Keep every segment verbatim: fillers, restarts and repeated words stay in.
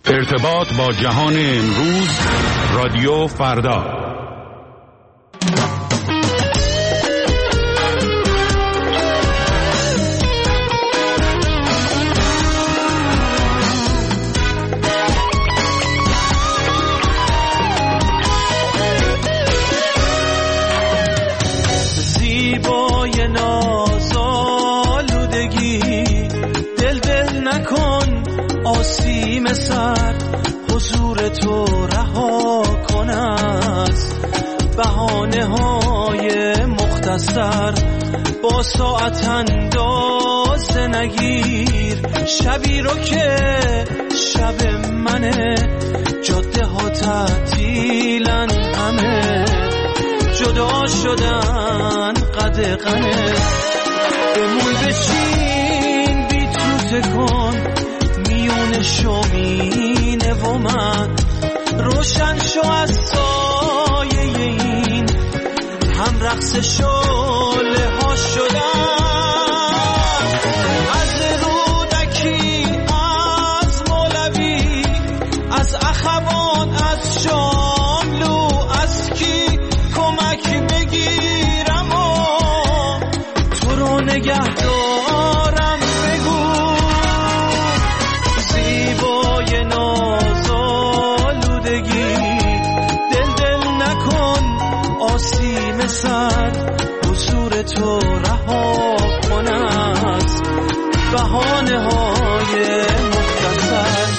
ارتباط با جهان امروز، رادیو فردا. زیبای نازآلودگی، دل دل نکن آسیم سر، حضور تو رها کن از بهانه های مختصر. با ساعت اندازه نگیر شبی رو که شب منه، جاده ها تعطیلن همه، جدا شدن قدغنه. بمون بشین بی تو تکن میون شومینه و من، روشن شو از سایه این هم رقص شعله ها شدن. از رودکی، از مولوی، از اخوان، از شاملو، از کی کمک بگیرم و تو رو نگه دارم. بگو زیبای نازآلودگی، دل دل نکن آسیم سر، حضور تو رها کن از بهانه های مختصر.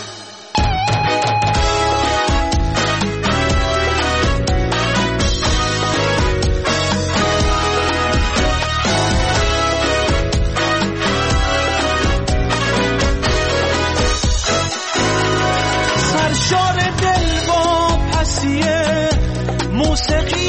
موسیقی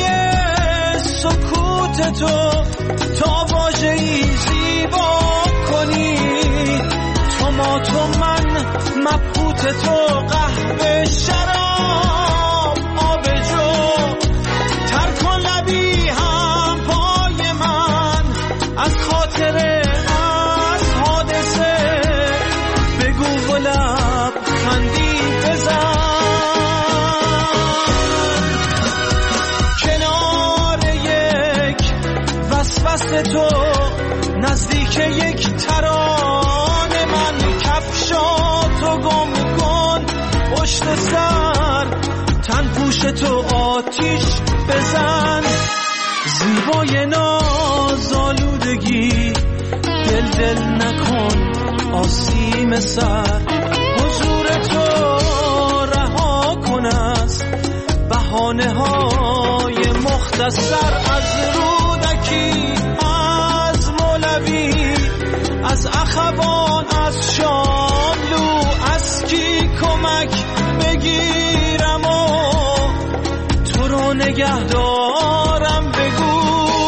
سکوت تو تا واژه‌ای زیبا کنی، تو ما تو من مبهوت تو، قهوه شراب آب جو، تر کن لبی هم پای من از خاطره از حادثه، بگو و لب خندی بزن. وسوسه تو نزدیک یک ترانه، من کفشاتو گم کن پشت سر، تن پوش تو آتیش بزن. زیبای نازآلودگی، دل دل نکن آسیم سر، حضور تو رها کن از بهانه های مختصر. از رودکی، از مولوی، از اخوان، از شاملو، از کی کمک بگیرم و تو رو نگه دارم. بگو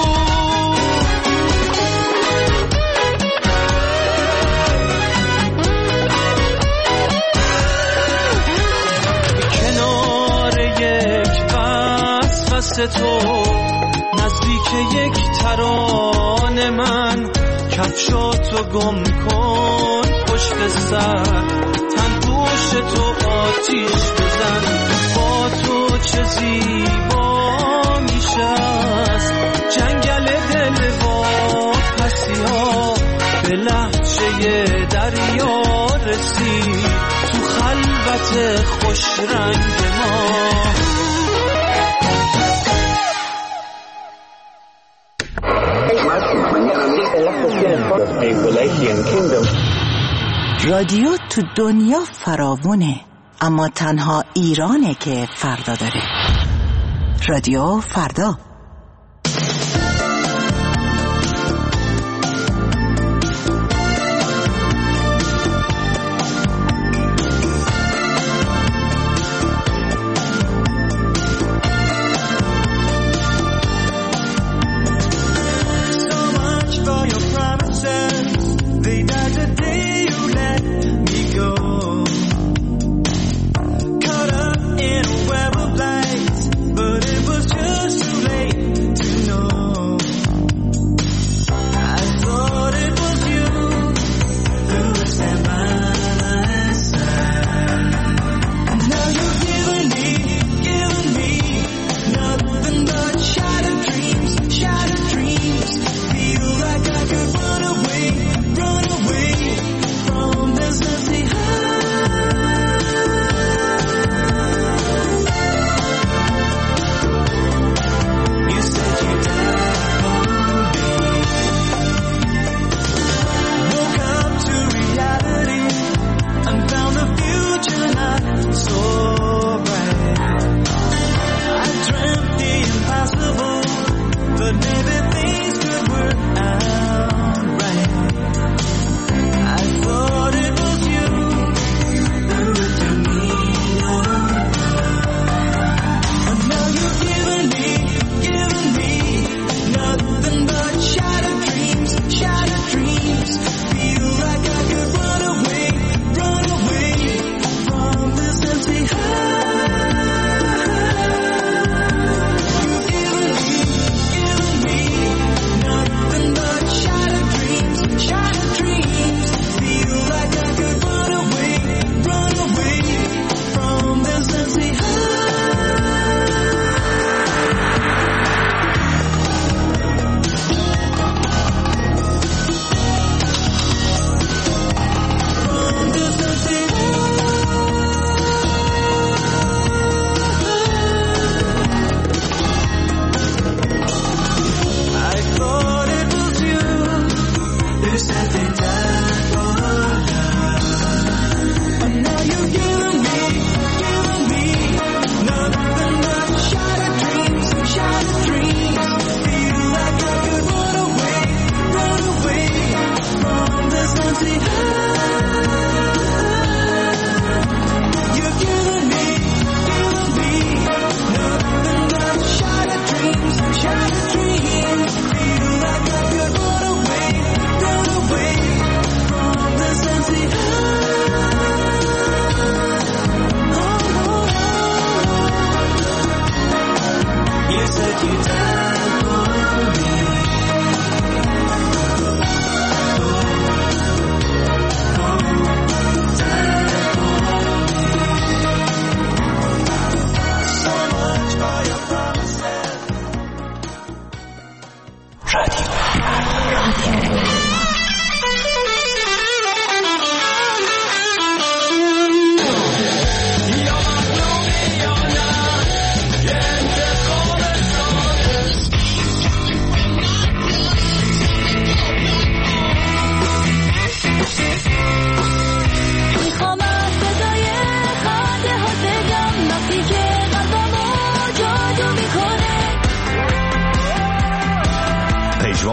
کنار یک وسوسه تو نزدیک یک ترانه، من کفشاتو گم کن پشت سر، تن پوش تو آتیش بزن. با تو چه زیبا میشه است جنگل دل واپسی ها، به لهجه دریا رسید تو خلوت خوش رنگ ما. رادیو تو دنیا فراوونه، اما تنها ایرانه که فردا داره. رادیو فردا. Caught up in a web of lights, but it was just too late.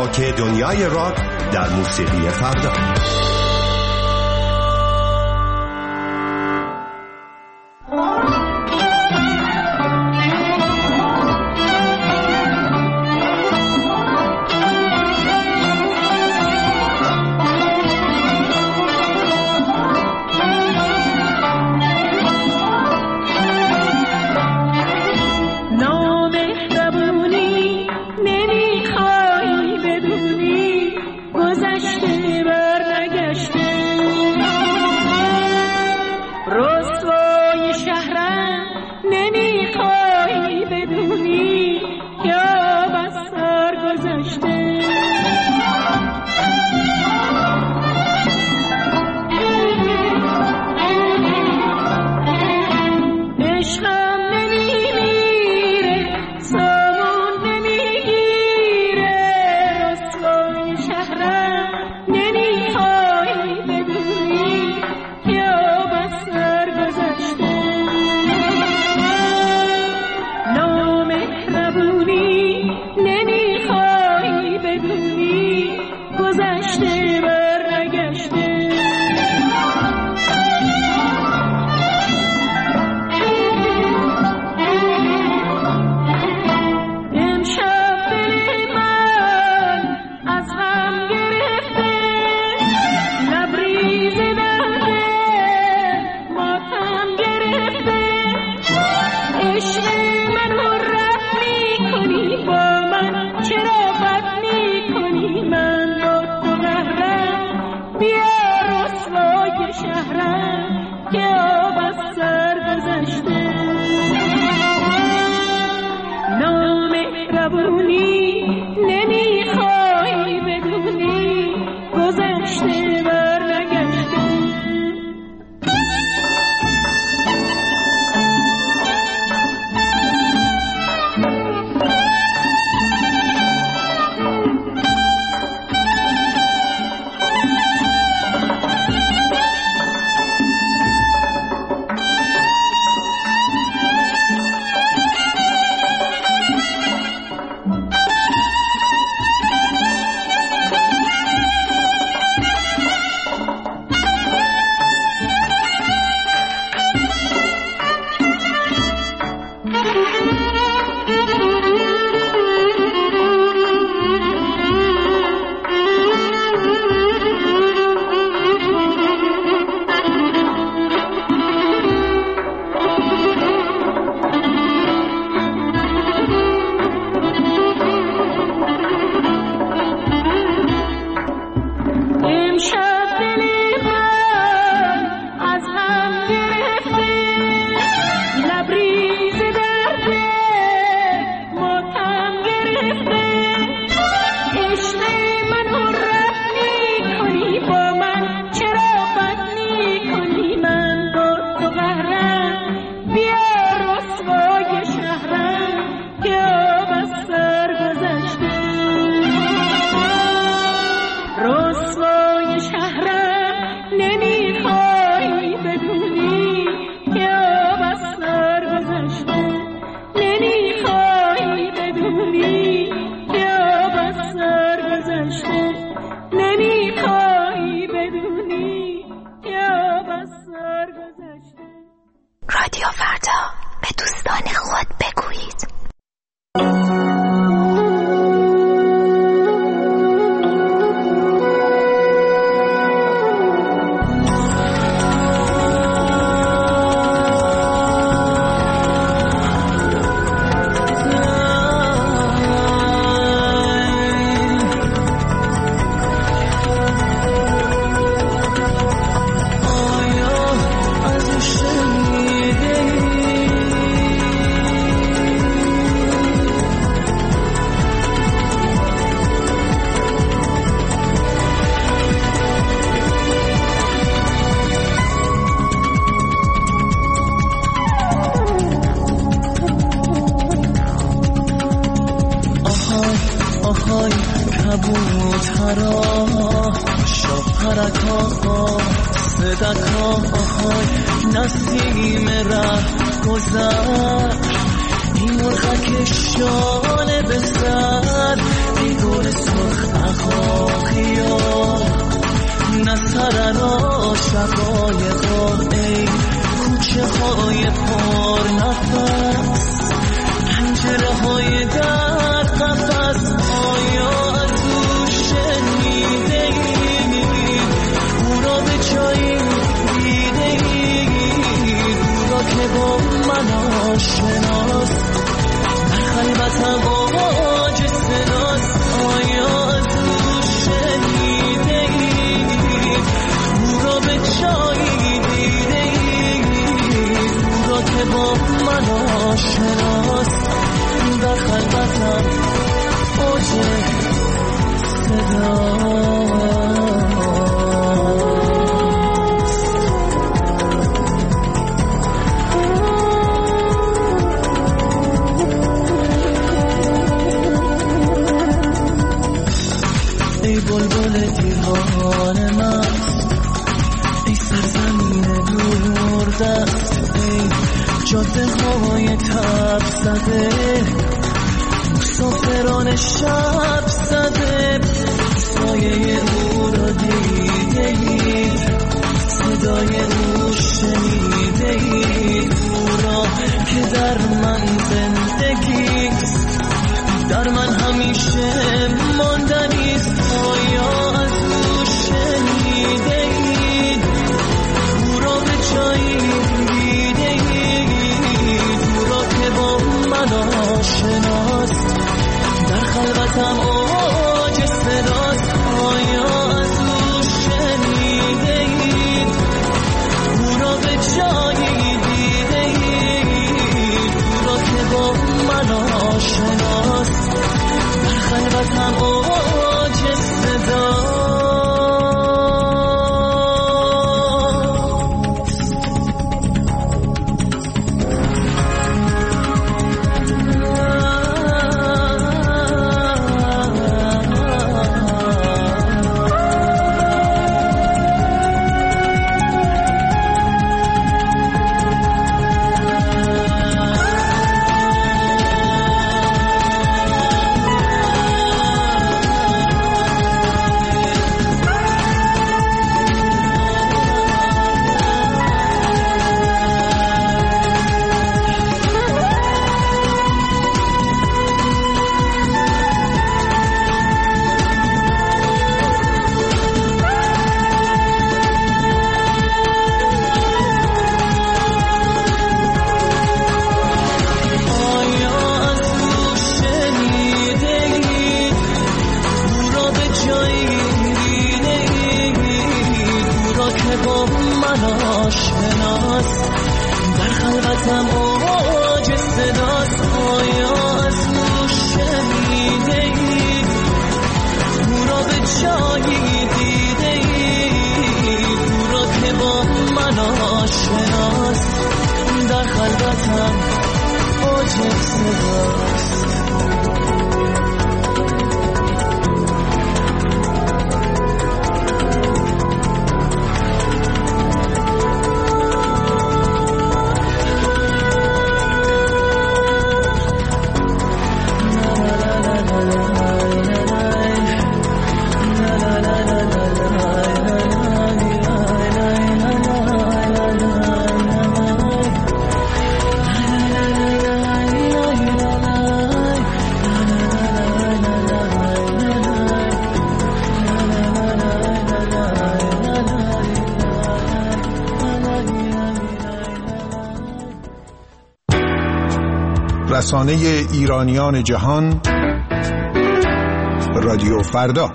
چاک دنیای راک در موسیقی فردا. رادیو فردا، به دوستان خود بگویید. نسیم رفت گذر این مرغک شانه به سر ای گل سرخ اخاخیا نسرنا شقایقا ای کوچه های پر نفس پنجره های در قفس آیا از او شنیده ای او را به جایی دیده ای او را که با من آشناست در خلوتم آواز صداست آیا از او شنیده ای او را به جایی دیده ای او را که با من آشناست در خلوتم آواز صداست ای بلبل دیوانه مست ای سرزمین دور دست ای جاده های تب زده مسافران شب زده سایه او را دیده اید صدای او شنیده اید او را که در من زندگیست در من همیشه ماندنیست آیا از او شنیده اید او را به جایی دیده اید او را که با من آشناست در خلوتم آواز صداست آیا از او شنیده اید او را به جایی دیده اید او را که با من آشناست در خلوتم آواز صداست رسانه ایرانیان جهان رادیو فردا.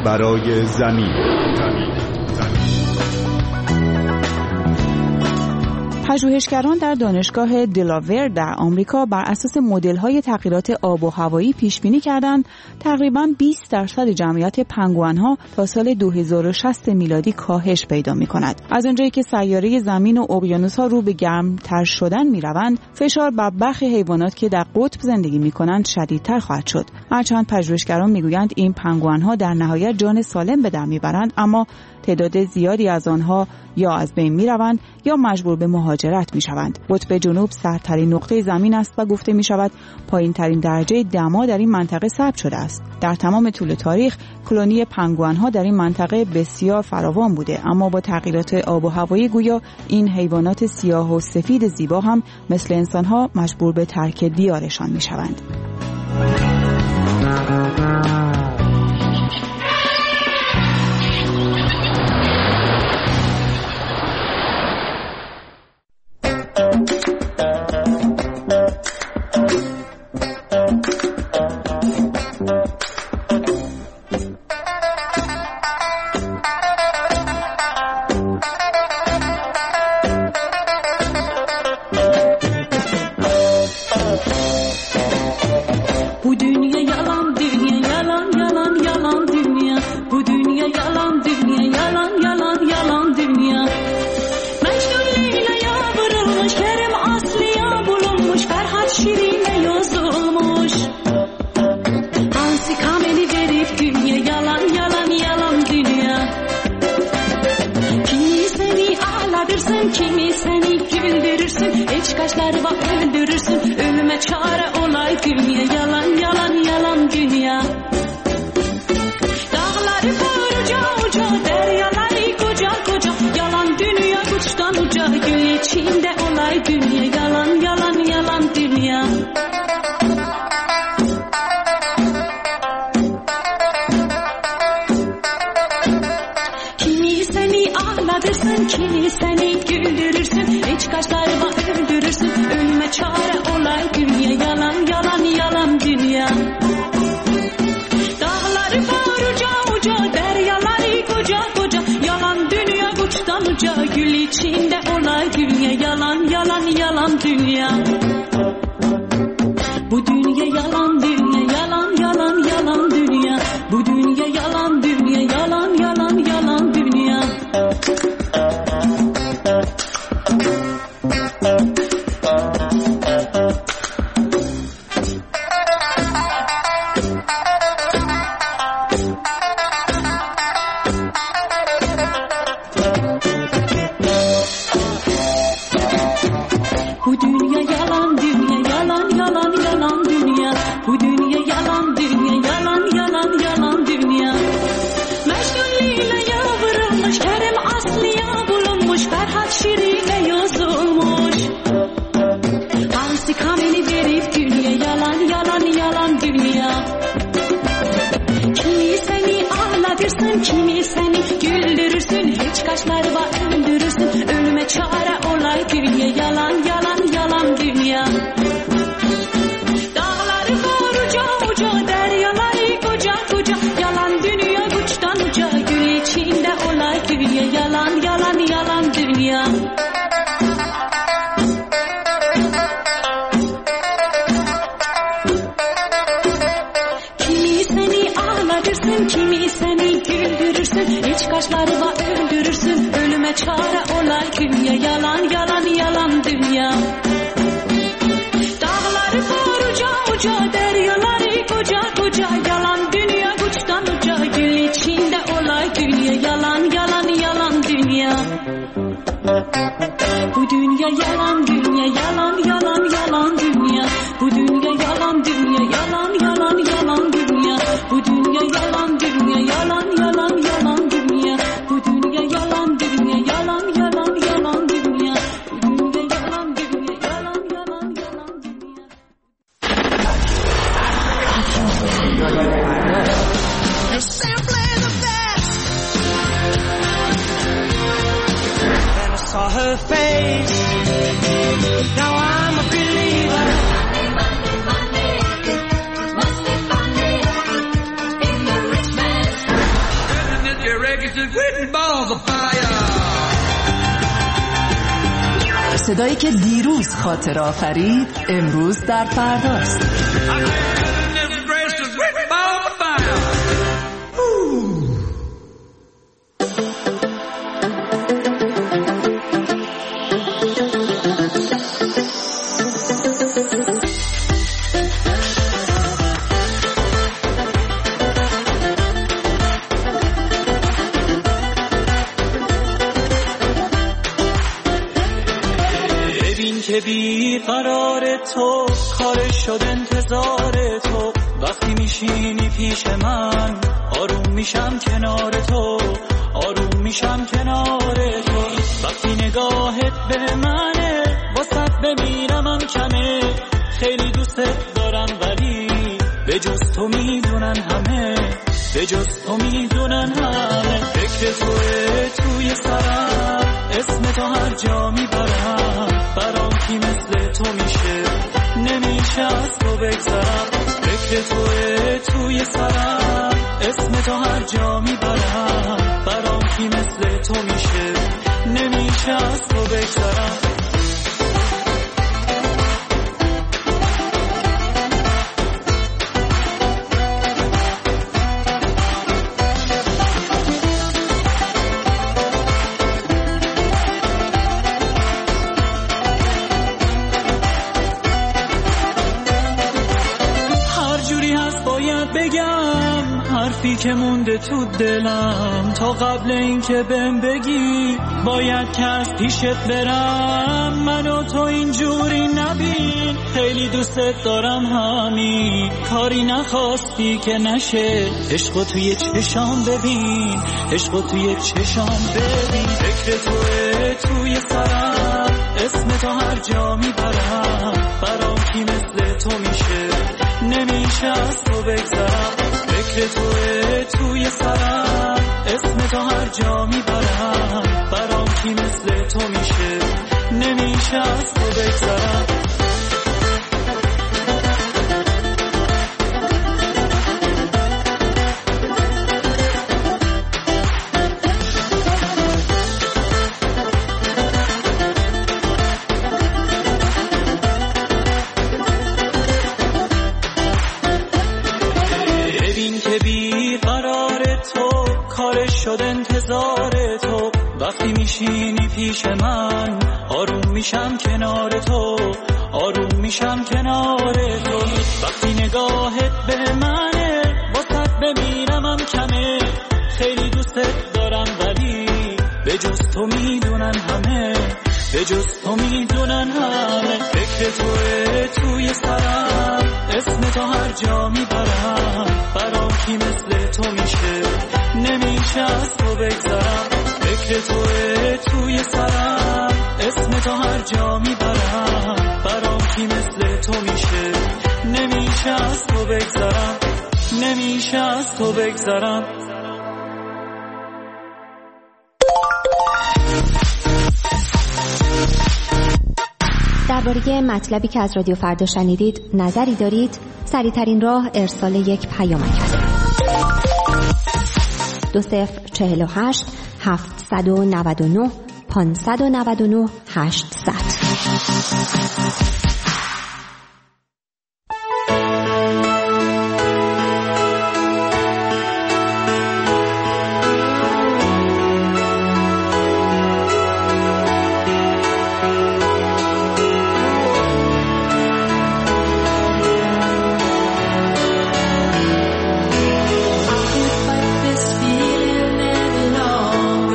برای زمین. پژوهشگران در دانشگاه دلاور در آمریکا بر اساس مدل‌های تغییرات آب و هوایی پیش‌بینی کردند تقریباً بیست درصد جمعیت پنگوئن‌ها تا سال دو هزار و شصت میلادی کاهش پیدا می‌کند. از آنجایی که سیاره زمین و اقیانوس‌ها رو به گرم‌تر شدن می‌روند، فشار بر برخی حیوانات که در قطب زندگی می‌کنند شدیدتر خواهد شد. هرچند پژوهشگران می‌گویند این پنگوئن‌ها در نهایت جان سالم به در می‌برند، اما تعداد زیادی از آنها یا از بین می‌روند یا مجبور به مهاجرت می‌شوند. قطب جنوب سردترین نقطه زمین است و گفته می‌شود پایین‌ترین درجه دما در این منطقه ثبت شده است. در تمام طول تاریخ کلونی پنگوئن‌ها در این منطقه بسیار فراوان بوده، اما با تغییرات آب و هوایی گویا این حیوانات سیاه و سفید زیبا هم مثل انسان‌ها مجبور به ترک دیارشان می‌شوند. your records and quitting balls of fire. صدایی که دیروز خاطر آفرید امروز در فرداست. که بی قرار تو کار شد انتظار تو وقتی میشینی پیش من آروم میشم کنار تو آروم میشم کنار تو وقتی نگاهت به منه واسط بمیرمم کمه خیلی دوستت دارم ولی به جز تو میدونن همه به جز تو میدونن همه فکر توه توی سرم اسم تو هر جا میبرم برام کی مثل تو میشه نمیشه از تو بگذرم فکر توه توی سرم اسم تو هر جا میبرم برام کی مثل تو میشه نمیشه از تو بگذرم حرفی که مونده تو دلم تا قبل این که بهم بگی باید که از پیشت برم منو تو اینجوری نبین خیلی دوستت دارم همین کاری نخواستی که نشه عشقو توی چشام ببین عشقو توی چشام ببین فکر توه توی سرم اسم تو هر جا میبرم برام کی مثل تو میشه نمیشه از تو بگذرم فکر توه توی سرم اسم تو هر جا میبرم برام کی مثل تو میشه نمیشه از تو بگذرم شد انتظار تو وقتی میشینی پیش من آروم میشم کنار تو آروم میشم کنار تو وقتی نگاهت به منه واسط بمیرمم کمه خیلی دوستت دارم ولی به جز تو میدونن همه به جز تو میدونن همه فکر توه توی سرم اسم تو هر جا میبرم برام کی مثل تو میشه نمیشه از تو بگذرم فکر توه توی سرم اسم تو هر جا میبرم برام کی مثل تو میشه نمیشه از تو بگذرم نمیشه از تو بگذرم درباره مطلبی که از رادیو فردا شنیدید نظری دارید؟ سریع‌ترین راه ارسال یک پیامک است. دو صفر چهل و هشت هفتصد و نود و نه پانصد و نود و نه هشتصد.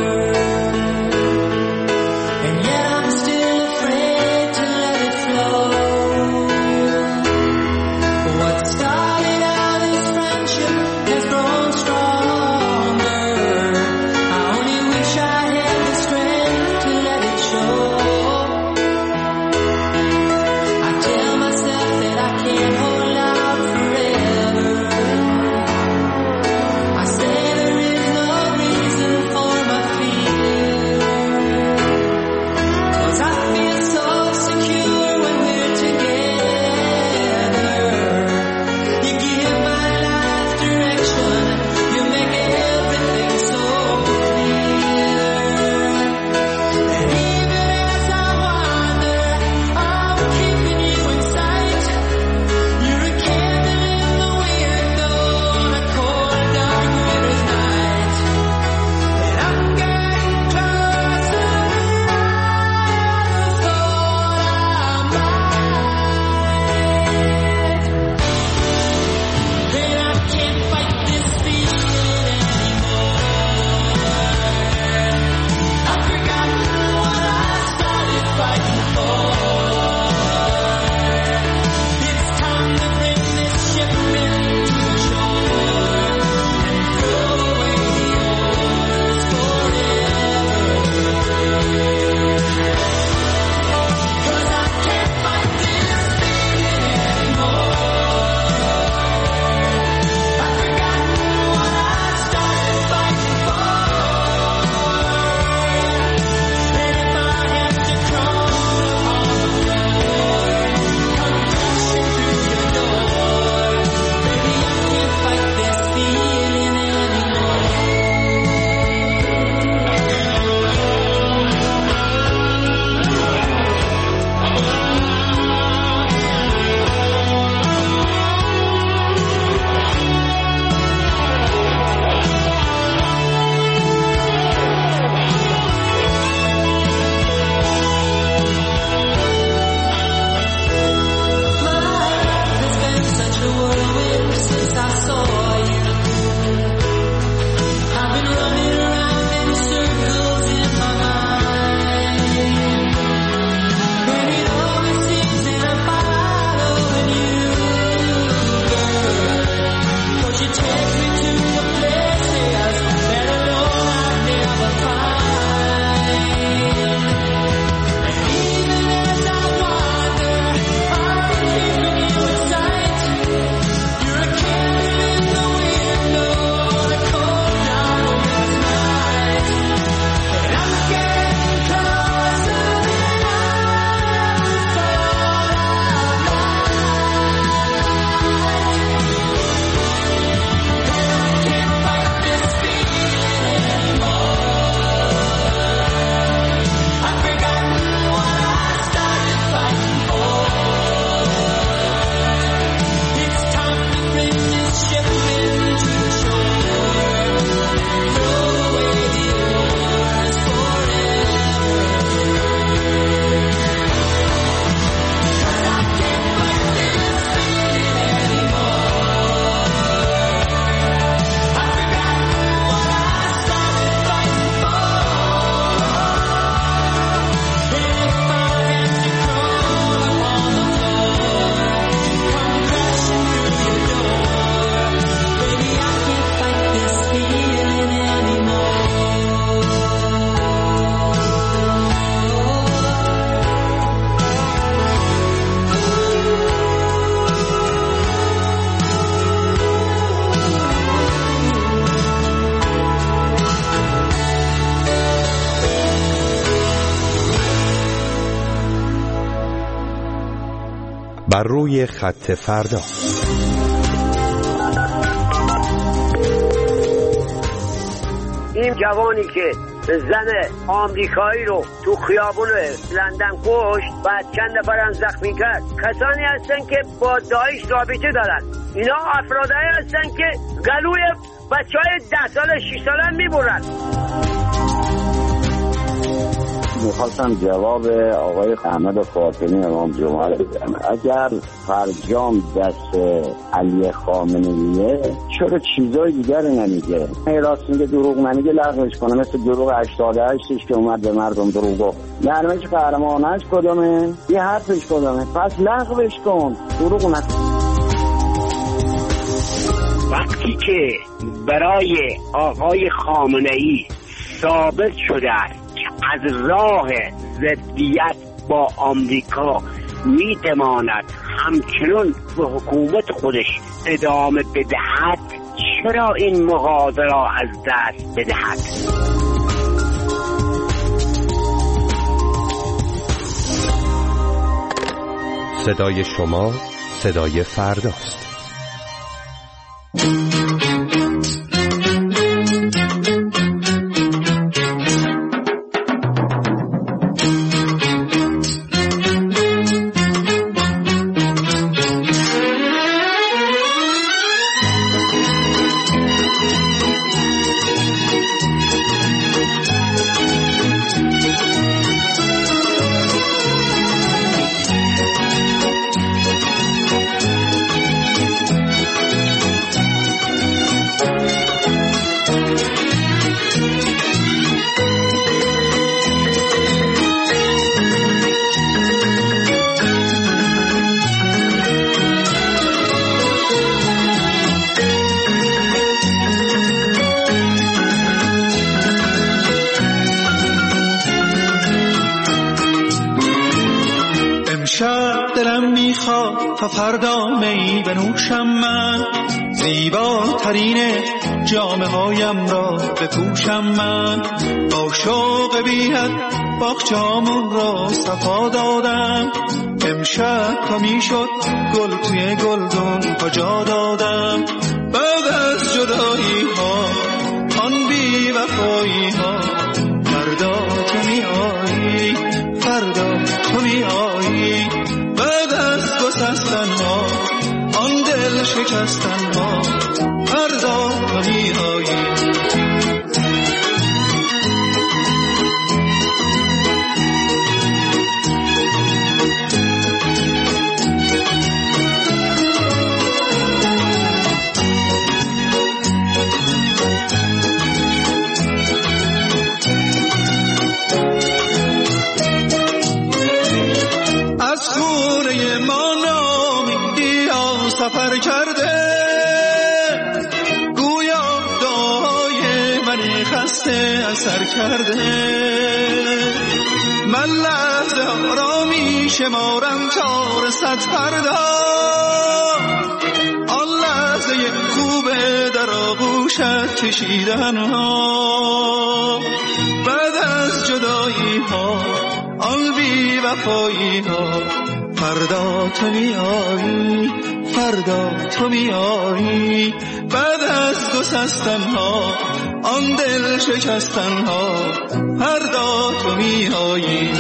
Flow. بر روی خط فردا. این جوانی که زن آمریکایی رو تو خیابون لندن کشت و چند نفرم زخمی کرد، کسانی هستن که با داعش رابطه دارن. اینا افرادایی هستن که گلوی بچهای ده ساله شش ساله میبرن. میخواستم جواب آقای احمد فاطمی امام جمعه رو بدم. اگر فرجام دست علی خامنه‌ایه چرا چیزای دیگر نمیگه؟ راست میگه دروغ نمیگه، لغوش کنه. مثل دروغ هشتاد و هشتش که اومد به مردم دروغ گفت. نرمش قهرمانش کدومه؟ یه حرفش کدومه؟ پس لغوش کن، دروغ نکن. وقتی که برای آقای خامنه‌ای ثابت شده از راه ضدیت با آمریکا میتواند همچنین به حکومت خودش ادامه بدهد، چرا این مغازه را از دست بدهد؟ صدای شما صدای فرداست. دلم میخواد تا فردا می بنوشم، من زیباترین جامه هایم را بپوشم، من با شوق بی‌حد باغچه‌هامون را صفا دادم، امشب تا میشد گل توی گلدون کجا دادم. بعد از جدایی ها آن بی وفایی ها، فردا تو میایی، فردا تو میایی. بعد از گسستن ها آن دل شکستن ها، فردا تو میایی. سفر کرده گویا دعای من خسته اثر کرده، من لحظه ها را می شمارم تا رسد فردا، آن لحظه خوبه در آغوشت کشیدن ها. بعد از جدایی ها آن بی وفایی ها، فردا تو میایی، فردا تو میایی. بعد از گسستن ها آن دل شکستن ها، فردا تو میایی.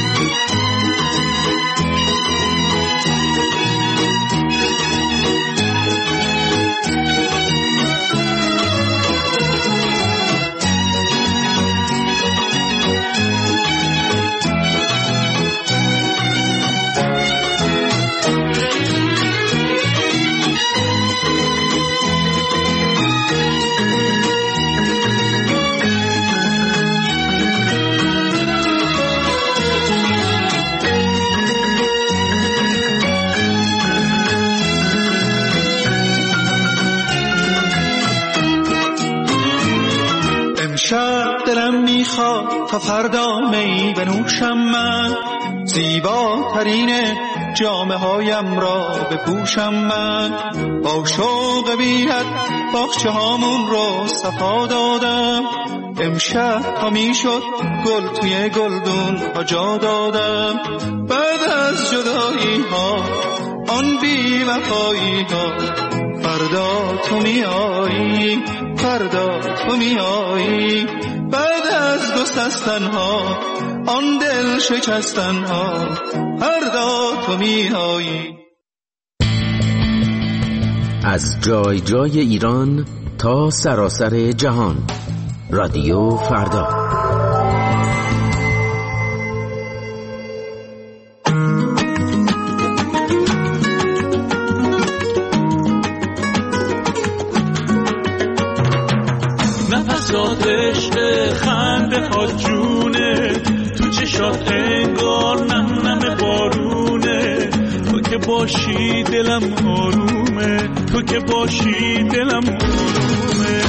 امشب دلم میخواد تا فردا می بنوشم، من زیباترین جامه هایم را بپوشم، من با شوق بی‌حد باغچه هامون رو صفا دادم، امشب تا میشد گل توی گلدون ها جا دادم. بعد از جدایی ها آن بی وفایی ها. فردا تو میایی، فردا تو میایی، بعد از دو سستن ها، آن دل شکستن ها، فردا تو میایی. از جای جای ایران تا سراسر جهان، رادیو فردا. نفسات عشق خنده ها جونه، تو چشات انگار نم نم بارونه. تو که باشی دلم آرومه، تو که باشی دلم آرومه.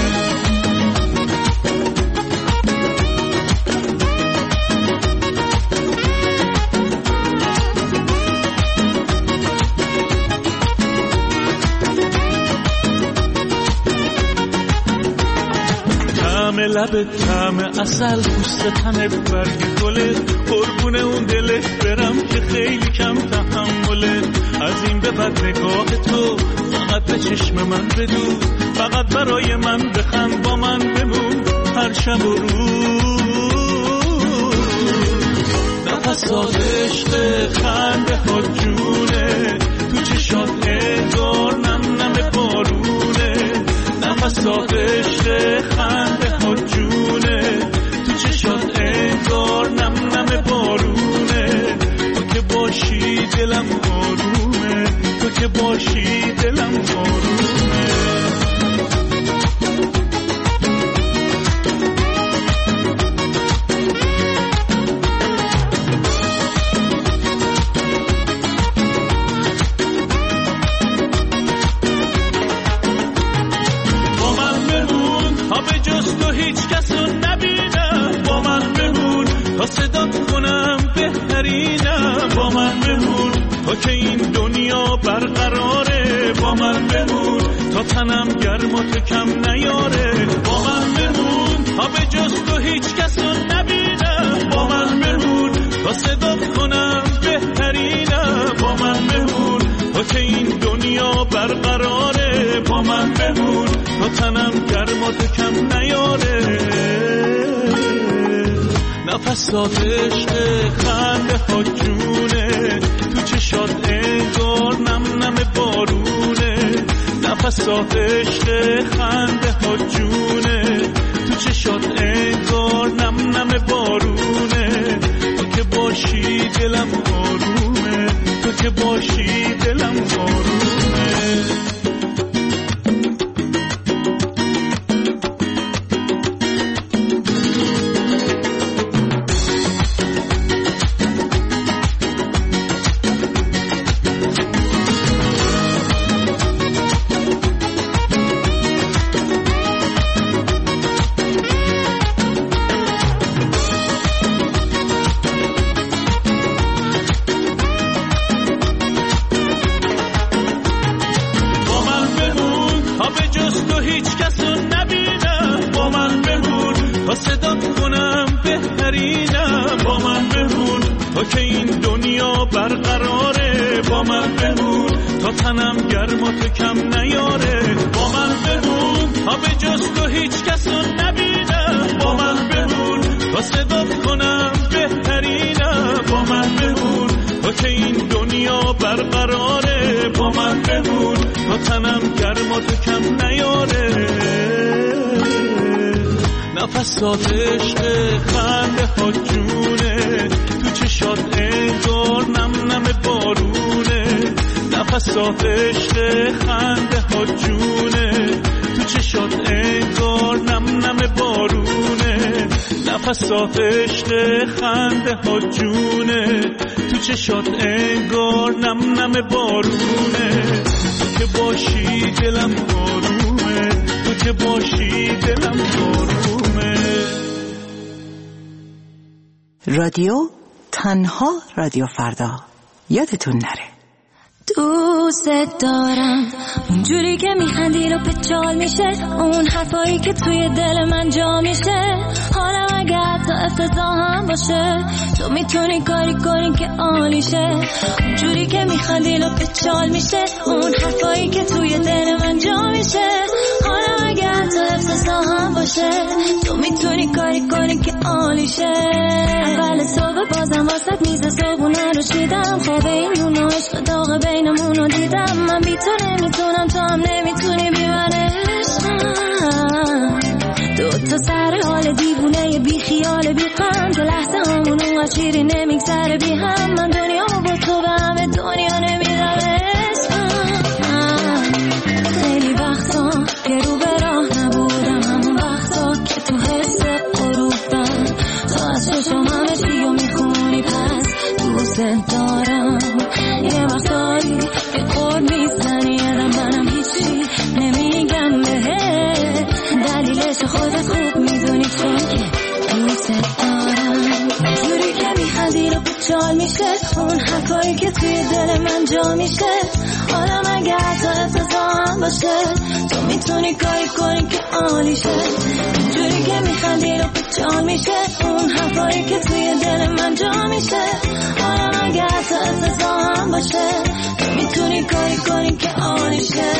لبت طعم عسل، پوست تنت برگ گله، قربون اون دلت برم که خیلی کم تحمله. از این به بعد نگاه تو فقط به چشم من بدون، فقط برای من بخند، با من بمون هر شب و روز. نفسات عشق خنده ها جونه، تو چشات انگار نم نم بارونه. نفسات عشق خنده ها جونه، تو چشات انگار نم نم بارونه. تو که باشی دلم آرومه، تو که باشی دلم آرومه. تا صدات کنم بهترینم، با من بمون تا که این دنیا برقراره. با من بمون تا تنم گرم و تو کم نیاره. با من بمون تا به جز تو هیچ کس رو نبینم. با من بمون تا صدات کنم بهترینم. با من بمون تا که این دنیا برقراره. با من بمون تا تنم گرم و تو کم نیاره. نفسات عشق خنده ها جونه، تو چشات انگار نم نم بارونه. نفسات عشق خنده ها جونه، تو چشات انگار نم نم بارونه. تو که باشی دلم آرومه، تو که باشی دلم آرومه. نفسات عشق خنده ها جونه، تو چشات انگار نم نم بارونه. نفسات عشق خنده ها جونه، تو چشات انگار نم نم بارونه. نفسات عشق خنده ها جونه، تو چشات انگار نم نم بارونه. تو که باشی دلم آرومه، تو که باشی دلم آرومه. رادیو تنها رادیو فردا، یادتون نره. دوست دارم اونجوری که میخندی رو پچال میشه، اون حرفایی که توی دل من جا میشه. حالا اگر تا افتضاح هم باشه تو میتونی کاری کنی که عالیشه اونجوری که میخندی لب چال میشه اون حرفایی که توی دل من جا میشه حالا اگر تو افتضاح هم باشه تو میتونی کاری کنی که عالیشه اول صبح بازم واسط میز صبحونه رو چیدم خواب این نون و عشق داغ بینمون رو دیدم من بی تو نمیتونم تو هم نمیتونی بی من عشقم دو تا سر حال دیوونه بی خیال بی غم تو لحظه همون اون چیری نمیگذره بی هم من دنیا با تو به همه دنیا نمیدم عشقم خیلی وقتا که رو به راه نبودم همون وقتا که تو حس قروبم تو از چشم همه چی رو میخونی پس دوست دارم یه وقتایی که قرد میزنی یادم منم هیچی نمیگم بهت دلیلش خودت خوب میدونی چون که دوست دارم جوری که میخندی رو بچال میشه اون حرفایی که توی دل من جا میشه حالا مگر تو افتضاح هم باشه تو میتونی کاری کنی که عالیشه جوری که میخندی رو بچال میشه اون حرفایی که توی دل من جا میشه حالا مگر تو افتضاح هم باشه تو میتونی کاری کنی که عالیشه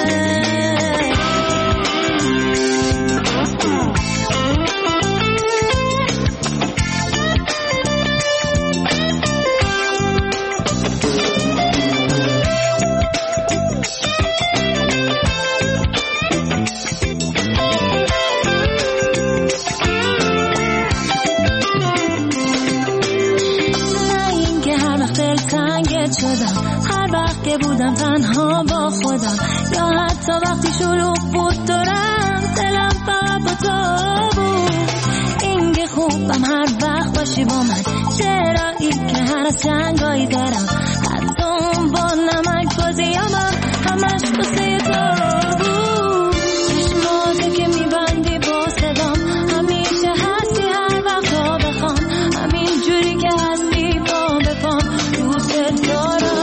هر وقت که بودم تنها با خودم یا حتی وقتی شلوغ بود دارم دلم فقط با تو بود این که خوبم هر وقت باشی با من چرا این که هر از جنگایی دارم حتی اون با نمک بازیامم همش بسه تو بود چشماتو که میبندی با صدام همیشه هستی هر وقت ها بخوام همین جوری که هستی با بپام دوست دارم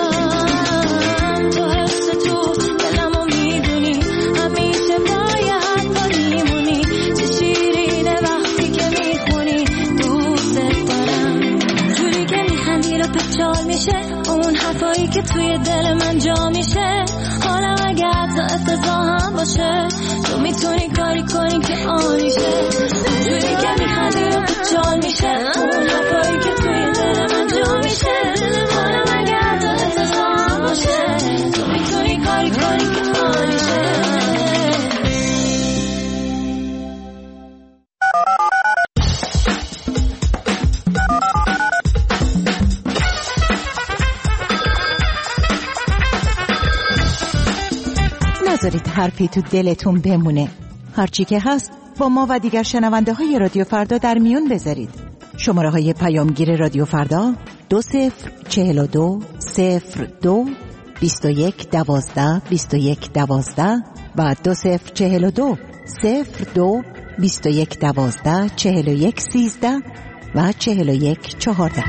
اون حرفایی که توی دل من جا میشه حالا اگر تو افتضاح هم باشه تو میتونی کاری کنی که عالیشه جوری که میخندی و بچال میشه اون حرفایی که توی دل من جا میشه حالا اگر تو افتضاح هم باشه تو میتونی کاری کنی که عالیشه نذارید حرفی تو دلتون بمونه. هرچی که هست با ما و دیگر شنونده های رادیو فردا در میون بذارید. شماره های پیامگیر رادیو فردا دو صفر چهل و دو صفر دو بیست و یک دوازده بیست و یک دوازده و دو صفر چهل و دو صفر دو بیست و یک دوازده چهل و یک سیزده و چهل و یک چهارده.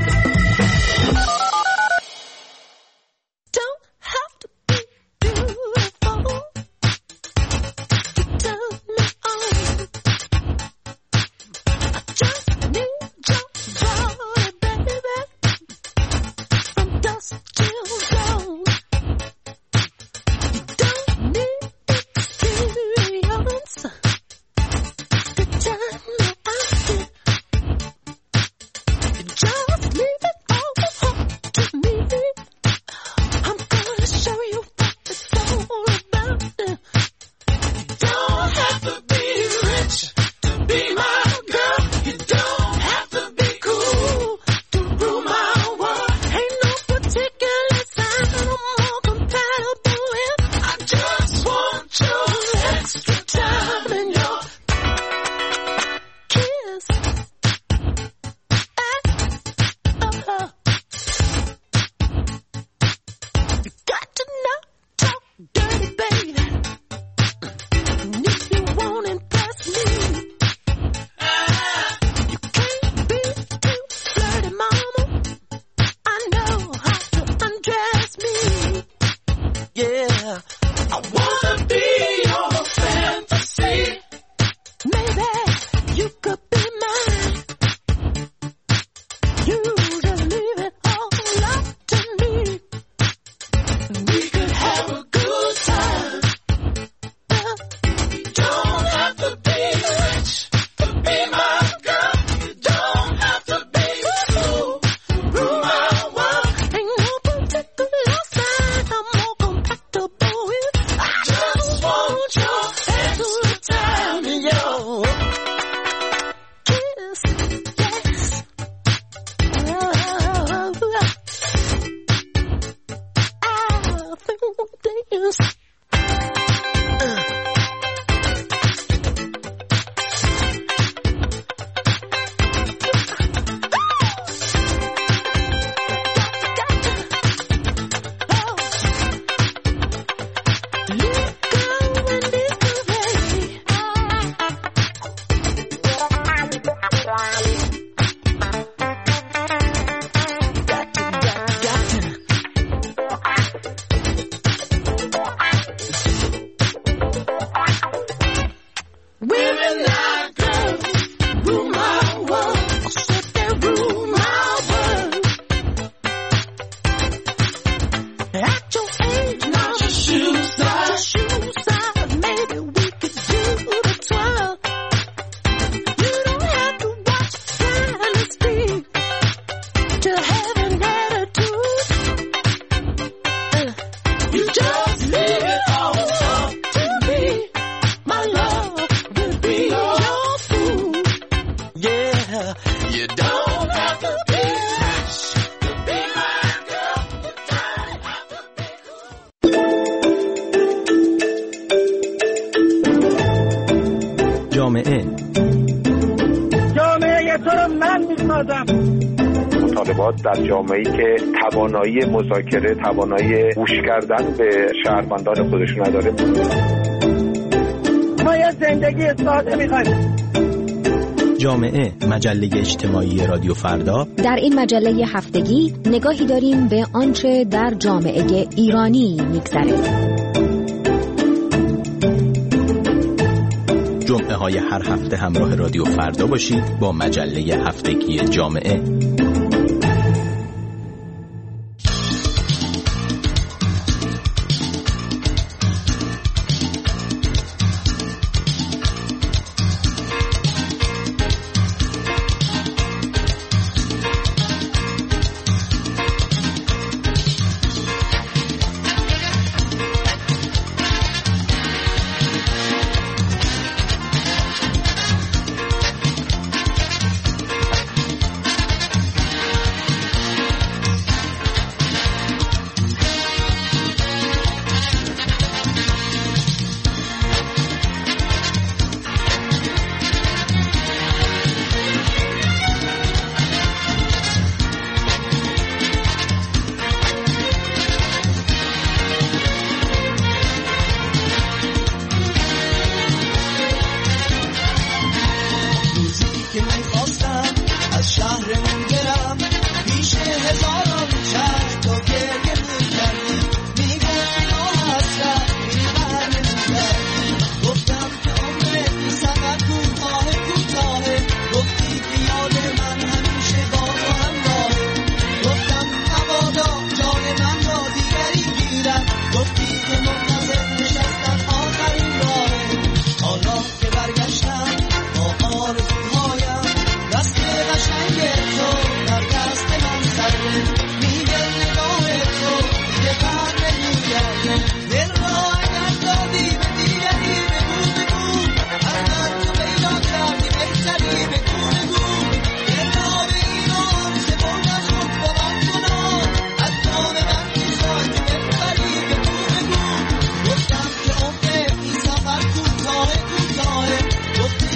Just leave it. جامعه جامعه تو رو من میسازم. مطالبات در جامعه‌ای که توانایی مذاکره، توانایی گوش کردن به شهروندان خودش نداره. ما یه زندگی ساده می‌خوایم. جامعه، مجله اجتماعی رادیو فردا. در این مجله هفتگی نگاهی داریم به آنچه در جامعه ایرانی می‌گذره. جمعه های هر هفته همراه رادیو فردا باشید با مجله هفتگی جامعه.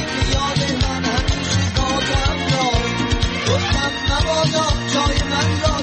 مبادا جای من را